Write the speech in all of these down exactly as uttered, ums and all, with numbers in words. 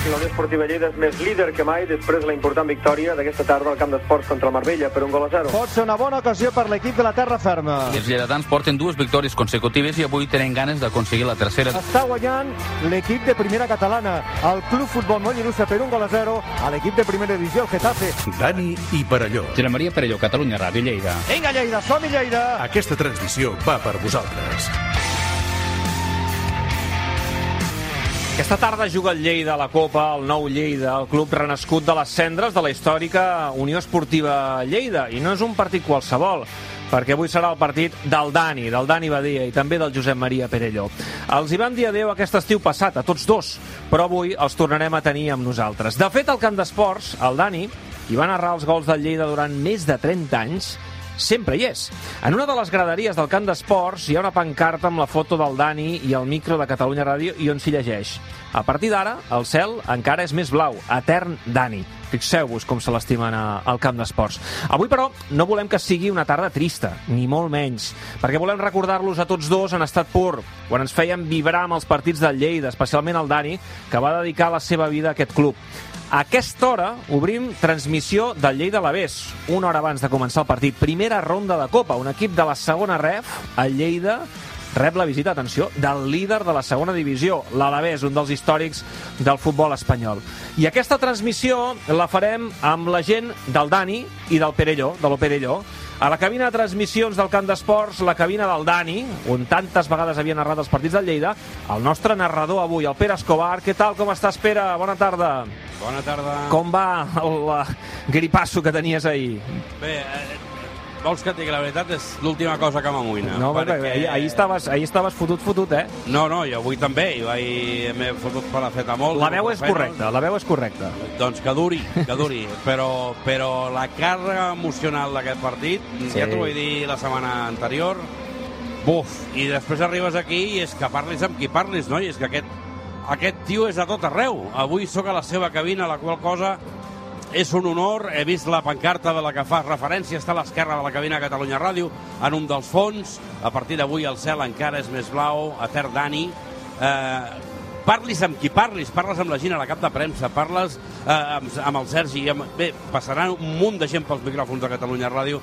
La Unió Esportiva Lleida és més líder que mai després de la important victòria d'aquesta tarda al camp d'esports contra el Marbella per un gol a zero. Pot ser una bona ocasió per l'equip de la terra ferma. Els lleidatans porten dues victòries consecutives i avui tenen ganes d'aconseguir la tercera. Està guanyant l'equip de primera catalana, el Club Futbol Mollerussa, per un gol a zero a l'equip de primera divisió, el Getafe. Dani i Perelló. Josep Maria Perelló, Catalunya Ràdio, Lleida. Vinga, Lleida, som-hi, Lleida! Aquesta transmissió va per vosaltres. Aquesta tarda juga el Lleida a la Copa, el nou Lleida, el club renascut de les cendres de la històrica Unió Esportiva Lleida. I no és un partit qualsevol, perquè avui serà el partit del Dani, del Dani Badia i també del Josep Maria Perelló. Els hi vam dir adéu aquest estiu passat, a tots dos, però avui els tornarem a tenir amb nosaltres. De fet, al camp d'esports, el Dani, qui va narrar els gols del Lleida durant més de trenta anys, sempre hi és. En una de les graderies del camp d'esports hi ha una pancarta amb la foto del Dani i el micro de Catalunya Ràdio i on s'hi llegeix: a partir d'ara, el cel encara és més blau, etern Dani. Fixeu-vos com se l'estimen al camp d'esports. Avui, però, no volem que sigui una tarda trista, ni molt menys, perquè volem recordar-los a tots dos en estat pur, quan ens feien vibrar amb els partits del Lleida, especialment el Dani, que va dedicar la seva vida a aquest club. A aquesta hora obrim transmissió del Lleida Alavés, una hora abans de començar el partit. Primera ronda de Copa, un equip de la segona ref, el Lleida, rep la visita, atenció, del líder de la segona divisió, l'Alavés, un dels històrics del futbol espanyol. I aquesta transmissió la farem amb la gent del Dani i del Perelló, de lo Perelló. A la cabina de transmissions del camp d'esports, la cabina del Dani, on tantes vegades havia narrat els partits del Lleida, el nostre narrador avui, el Pere Escobar. Què tal, com estàs, Pere? Bona tarda. Bona tarda. Com va el gripasso que tenies ahir? Bé, eh, vols que et digui la veritat? És l'última cosa que m'amoïna. No, perquè ahir, ahir, estaves, ahir estaves fotut, fotut, eh? No, no, i avui també. Jo ahir m'he fotut paracetamol. La veu és correcta, la veu és correcta. Doncs que duri, que duri. però, però la càrrega emocional d'aquest partit, sí. Ja t'ho vaig dir la setmana anterior, buf, i després arribes aquí i és que parlis amb qui parlis, no? I és que aquest, aquest tio és a tot arreu. Avui sóc a la seva cabina, la qual cosa és un honor. He vist la pancarta de la que fa referència, està a l'esquerra de la cabina de Catalunya Ràdio, en un dels fons. A partir d'avui el cel encara és més blau, etern Dani. Eh, parlis amb qui parlis, parles amb la gent a la cap de premsa, parles eh, amb, amb el Sergi, amb, bé, passaran un munt de gent pels micròfons de Catalunya Ràdio.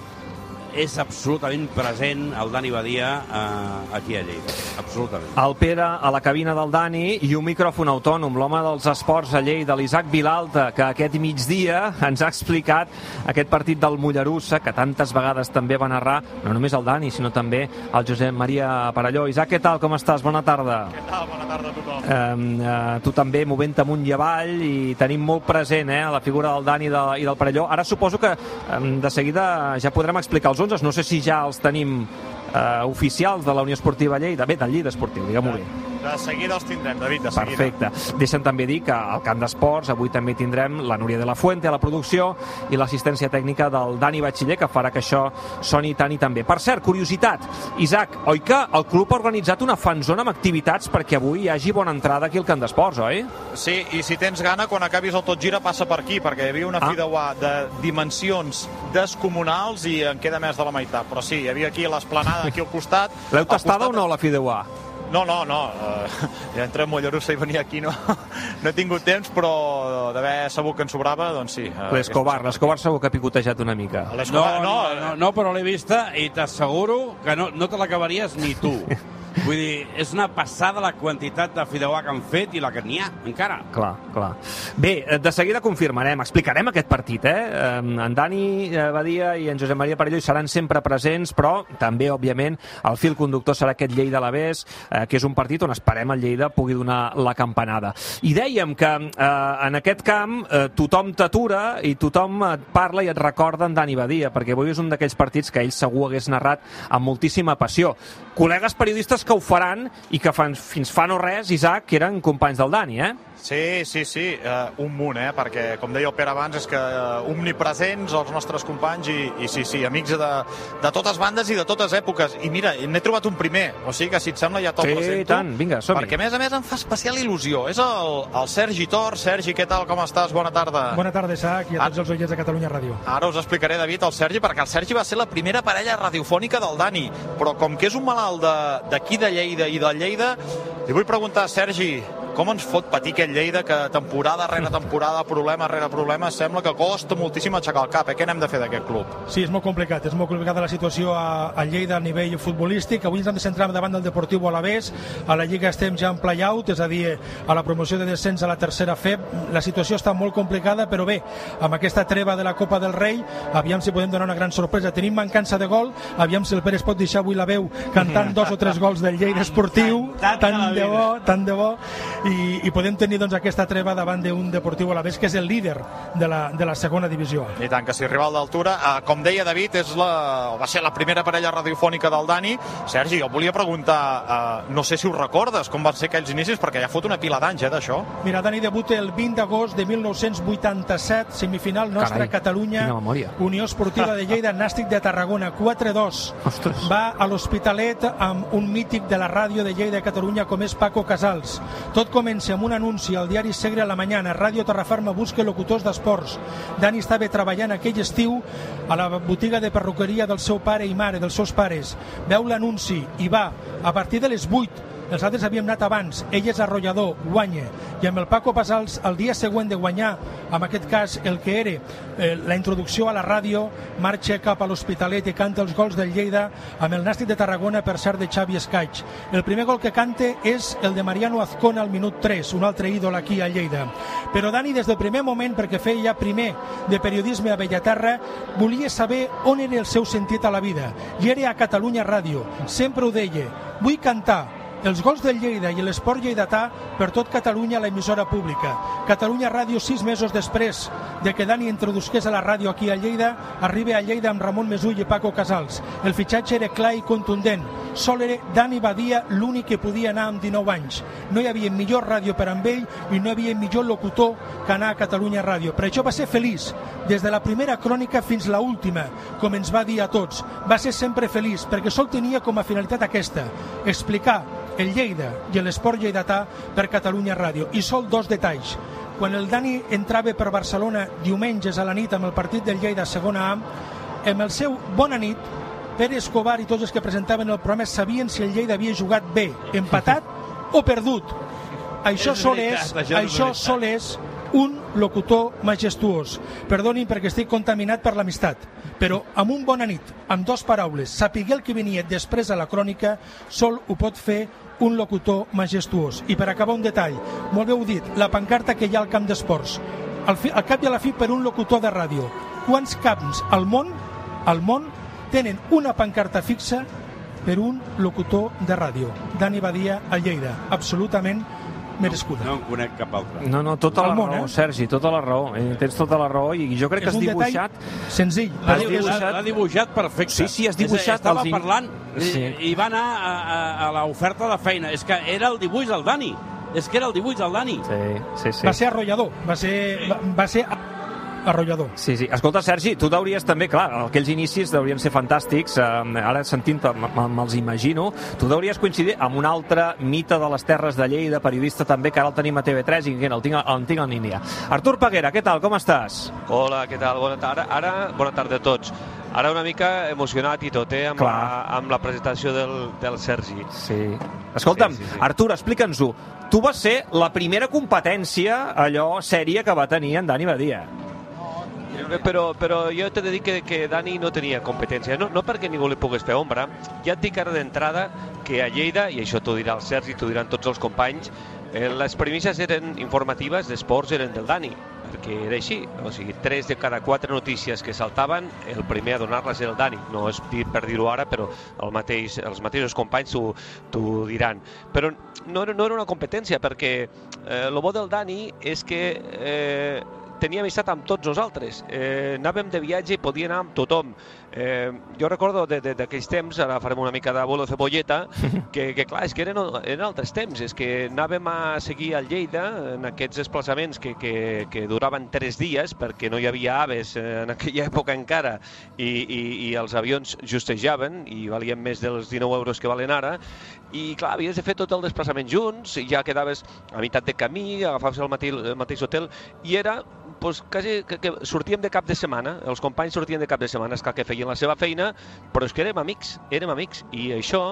És absolutament present el Dani Badia eh, aquí a Lleida, absolutament. El Pere a la cabina del Dani i un micròfon autònom, l'home dels esports a Lleida, l'Isaac Vilalta, que aquest migdia ens ha explicat aquest partit del Mollerussa, que tantes vegades també va narrar, no només el Dani, sinó també el Josep Maria Perelló. Isaac, què tal, com estàs? Bona tarda. Què tal? Bona tarda a tothom. Eh, eh, tu també movent amunt i avall i tenim molt present eh, la figura del Dani i, de, i del Perelló. Ara suposo que eh, de seguida ja podrem explicar els onzes, no sé si ja els tenim eh, oficials de la Unió Esportiva Lleida, bé, del Lleida Esportiu, diguem-ho bé. De seguida els tindrem, David, de seguida. Perfecte. Deixa'm també dir que al camp d'esports avui també tindrem la Núria de la Fuente a la producció i l'assistència tècnica del Dani Batxiller, que farà que això soni tant i tan bé. Per cert, curiositat, Isaac, oi que el club ha organitzat una fanzona amb activitats perquè avui hi hagi bona entrada aquí al camp d'esports, oi? Sí, i si tens gana, quan acabis el Tot Gira passa per aquí, perquè hi havia una ah. fideuà de dimensions descomunals i en queda més de la meitat. Però sí, hi havia aquí l'esplanada, aquí al costat. L'heu tastada o no, la fideuà? No, no, no. Uh, ja entre Mollerussa i venir aquí no, no he tingut temps, però d'haver sabut que en sobrava, doncs sí. Uh, L'Escobar, l'Escobar segur que ha picotejat una mica. No, no, no, no, però l'he vista i t'asseguro que no, no te l'acabaries ni tu. Vull dir, és una passada la quantitat de fideuà que han fet i la que n'hi ha, encara. Clar, clar. Bé, de seguida confirmarem, explicarem aquest partit, eh? En Dani Badia i en Josep Maria Perelló hi seran sempre presents, però també, òbviament, el fil conductor serà aquest Lleida Alavés, eh, que és un partit on esperem el Lleida pugui donar la campanada. I dèiem que eh, en aquest camp eh, tothom t'atura i tothom et parla i et recorda en Dani Badia, perquè avui és un d'aquells partits que ell segur hagués narrat amb moltíssima passió. Col·legues periodistes que ho faran i que fan, fins fa no res, Isaac, que eren companys del Dani, eh? Sí, sí, sí, uh, un munt, eh? Perquè, com deia el Pere abans, és que uh, omnipresents els nostres companys i, i sí, sí, amics de, de totes bandes i de totes èpoques. I mira, n'he trobat un primer, o sigui que si et sembla ja te'l sí, presento. Tant, vinga, som-hi. Perquè a més a més em fa especial il·lusió. És el, el Sergi Tor. Sergi, què tal, com estàs? Bona tarda. Bona tarda, Isaac, i a tots els oients de Catalunya Ràdio. Ara us explicaré, David, el Sergi, perquè el Sergi va ser la primera parella radiofònica del Dani, però com que és un malalt d'aquí de, de Lleida i de Lleida, li vull preguntar, Sergi, com ens fot patir aquest Lleida que temporada rere temporada, problema rere problema, sembla que costa moltíssim aixecar el cap. Eh? Què n'hem de fer d'aquest club? Sí, és molt complicat, és molt complicada la situació a, a Lleida a nivell futbolístic. Avui ens hem de centrar davant del Deportiu Alavés, a la Lliga estem ja en play-out, és a dir, a la promoció de descens a la tercera F E B. La situació està molt complicada, però bé, amb aquesta treva de la Copa del Rei, aviam si podem donar una gran sorpresa. Tenim mancança de gol, aviam si el Pere es pot deixar avui la veu cantant dos o tres gols del Lleida Esportiu, tant de bo, tant de bo, i, i podem tenir doncs aquesta treva davant d'un Deportiu Alavés que és el líder de la, de la segona divisió. I tant, que si rival d'altura, eh, com deia David, és la, va ser la primera parella radiofònica del Dani. Sergi, jo volia preguntar, eh, no sé si ho recordes, com van ser aquells inicis, perquè ja fot una pila d'anys, eh, d'això. Mira, Dani debuta el vint d'agost de mil nou-cents vuitanta-set, semifinal nostra, Carai, Catalunya, Unió Esportiva de Lleida, Nàstic de Tarragona, quatre dos. Ostres. Va a l'Hospitalet amb un mític de la ràdio de Lleida de Catalunya com és Paco Casals. Tot comença amb un anunci al diari Segre a la Mañana, Ràdio Terrafarma busca locutors d'esports. Dani estava treballant aquell estiu a la botiga de perruqueria del seu pare i mare, dels seus pares. Veu l'anunci i va, a partir de les vuit. Els altres havíem anat abans, ell és arrollador, guanya, i amb el Paco Casals el dia següent de guanyar, en aquest cas el que era eh, la introducció a la ràdio, marxa cap a l'Hospitalet i canta els gols del Lleida amb el Nàstic de Tarragona, per cert, de Xavi Escaig. El primer gol que canta és el de Mariano Azcona al minut tres, un altre ídol aquí a Lleida. Però Dani, des del primer moment, perquè feia ja primer de periodisme a Bellaterra, volia saber on era el seu sentit a la vida, i era a Catalunya Ràdio. Sempre ho deia, vull cantar els gols del Lleida i l'esport lleidatà per tot Catalunya a l'emissora pública. Catalunya Ràdio, sis mesos després de que Dani introdusqués a la ràdio aquí a Lleida, arriba a Lleida amb Ramon Mesull i Paco Casals. El fitxatge era clar i contundent. Sol era Dani Badia l'únic que podia anar amb dinou anys. No hi havia millor ràdio per amb ell i no hi havia millor locutor que anar a Catalunya Ràdio. Per això va ser feliç, des de la primera crònica fins la última, com ens va dir a tots. Va ser sempre feliç, perquè sol tenia com a finalitat aquesta, explicar el Lleida i l'esport lleidatà per Catalunya Ràdio. I sol dos detalls. Quan el Dani entrava per Barcelona diumenges a la nit amb el partit del Lleida a segona A, amb el seu bona nit, Pere Escobar i tots els que presentaven el programa sabien si el Lleida havia jugat bé, empatat o perdut. Això sol és, això sol és un locutor majestuós. Perdonin perquè estic contaminat per l'amistat, però amb un bona nit, amb dos paraules, sapiguer el que venia després a la crònica, sol ho pot fer un locutor majestuós. I per acabar un detall, molt bé heu dit, la pancarta que hi ha al camp d'esports, al, fi, al cap i a la fi per un locutor de ràdio. Quants camps al món, al món, tenen una pancarta fixa per un locutor de ràdio? Dani Badia a Lleida, absolutament merescuda. No en conec cap altre. No, no, tota la món, raó, eh? Sergi, tota la raó. Eh, tens tota la raó i jo crec que És has un dibuixat... detall senzill. L'ha Has dibuixat, dibuixat- l'ha dibuixat perfecte. Sí, sí, has dibuixat Estava els in- parlant i, Sí. i va anar a, a, a l'oferta de feina. És que era el dibuix del Dani. És que era el dibuix del Dani. Sí, sí, sí. Va ser arrollador, va ser, va, va ser arrollador. Sí, sí. Escolta, Sergi, tu t'hauries també, clar, aquells inicis deurien ser fantàstics, eh, ara sentint-te me'ls imagino, tu deuries coincidir amb un altre mite de les Terres de Lleida, periodista també, que ara el tenim a T V tres i que el tinc, el tinc en línia. Artur Peguera, què tal, com estàs? Hola, què tal? Bona tarda. Ara, bona tarda a tots. Ara una mica emocionat i tot, eh, amb, la, amb la presentació del, del Sergi. Sí. Escolta'm, Sí, sí, sí. Artur, explica'ns-ho. Tu vas ser la primera competència, allò, sèria que va tenir en Dani Badia. Però, però jo t'he de dir que, que Dani no tenia competència, no, no perquè ningú li pogués fer ombra. Ja et dic ara d'entrada que a Lleida, i això t'ho dirà el Sergi, t'ho diran tots els companys, eh, les premisses eren informatives d'esports eren del Dani, perquè era així. O sigui, tres de cada quatre notícies que saltaven, el primer a donar-les era el Dani. No és dir per dir-ho ara, però el mateix, els mateixos companys t'ho diran. Però no, no era una competència, perquè eh, el bo del Dani és que eh, tenia amistat amb tots nosaltres. Eh, anàvem de viatge i podia anar amb tothom. Eh, jo recordo d'aquells temps, ara farem una mica de bolo de cebolleta, que, que clar, és que eren, eren altres temps, és que anàvem a seguir al Lleida en aquests desplaçaments que, que, que duraven tres dies, perquè no hi havia aves en aquella època encara, i, i, i els avions justejaven i valien més dels dinou euros que valen ara, i clar, havies de fer tot el desplaçament junts, i ja quedaves a meitat de camí, agafaves el mateix, el mateix hotel, i era pues, quasi que, que sortíem de cap de setmana, els companys sortien de cap de setmana, és clar que feien la seva feina, però és que érem amics, érem amics, i això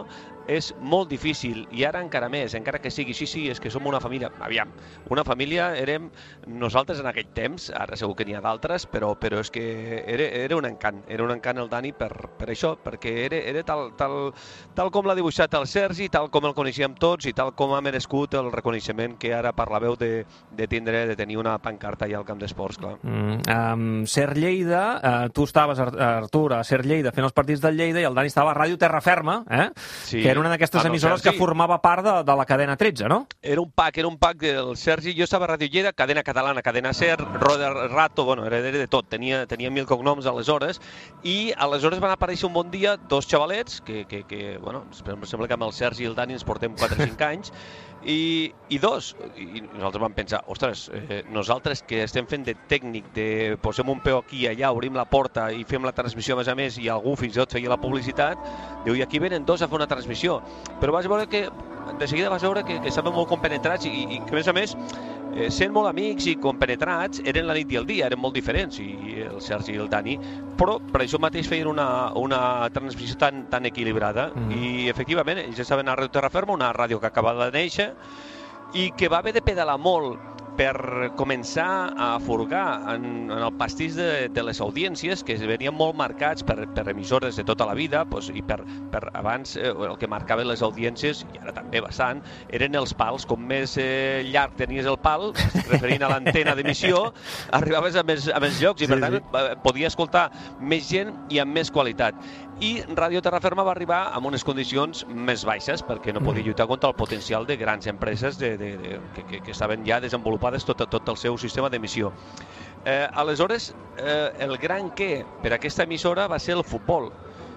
és molt difícil, i ara encara més, encara que sigui, sí, sí, és que som una família, aviam, una família érem nosaltres en aquell temps, ara segur que n'hi ha d'altres, però, però és que era, era un encant, era un encant el Dani per, per això, perquè era, era tal, tal, tal com l'ha dibuixat el Sergi, tal com el coneixíem tots i tal com ha merescut el reconeixement que ara parlàveu de, de tindre, de tenir una pancarta allà al camp d'esports, clar. Mm, um, Ser Lleida, uh, tu estaves, Artur, a Ser Lleida fent els partits del Lleida i el Dani estava a Ràdio Terraferma, eh? Sí. Que era una d'aquestes ah, no, emissores Sergi, que formava part de, de la cadena tretze, no? Era un pack, era un pack del Sergi, jo estava a Ràdio Lleida, cadena catalana, cadena Ser, Roda Rato, bueno, era, era de tot, tenia, tenia mil cognoms aleshores, i aleshores van aparèixer un bon dia dos xavalets, que, que, que bueno, em sembla que amb el Sergi i el Dani ens portem quatre o cinc anys, i, i dos, i nosaltres vam pensar, ostres, eh, nosaltres que estem fent de tècnic, de posem un peu aquí i allà, obrim la porta i fem la transmissió a més a més, i algú fins i tot feia la publicitat, diu, i aquí venen dos a fer una transmissió, però vas veure que de seguida vas veure que, que estaven molt compenetrats i, i que a més a més eh, sent molt amics i compenetrats eren la nit i el dia, eren molt diferents, i el Sergi i el Dani, però per això mateix feien una, una transmissió tan, tan equilibrada, mm. i efectivament ells estaven a Ràdio Terraferma, una ràdio que acabava de néixer i que va haver de pedalar molt per començar a furgar en, en el pastís de, de les audiències, que venien molt marcats per, per emissores de tota la vida, pues, i per, per abans eh, el que marcaven les audiències, i ara també bastant, eren els pals. Com més eh, llarg tenies el pal, referint a l'antena d'emissió, arribaves a més, a més llocs, i per tant sí, sí. podia escoltar més gent i amb més qualitat. I Ràdio Terraferma va arribar amb unes condicions més baixes, perquè no podia lluitar contra el potencial de grans empreses de, de, de, que, que, que estaven ja desenvolupades tot, tot el seu sistema d'emissió. Eh, aleshores, eh, el gran què per aquesta emissora va ser el futbol.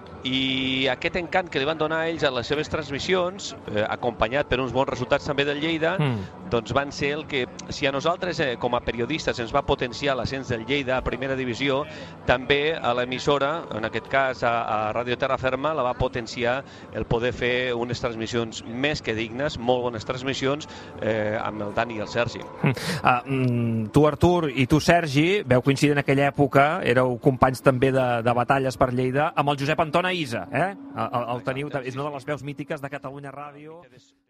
I aquest encant que li van donar ells a les seves transmissions, eh, acompanyat per uns bons resultats també del Lleida, mm. doncs van ser el que, si a nosaltres eh, com a periodistes ens va potenciar l'ascens del Lleida a primera divisió, també a l'emissora, en aquest cas a, a Ràdio Terraferma, la va potenciar el poder fer unes transmissions més que dignes, molt bones transmissions, eh, amb el Dani i el Sergi. Mm. Uh, tu, Artur, i tu, Sergi, veu coincidir en aquella època, éreu companys també de, de batalles per Lleida, amb el Josep Antona Isa, eh? El, el teniu, és una de les veus mítiques de Catalunya Ràdio.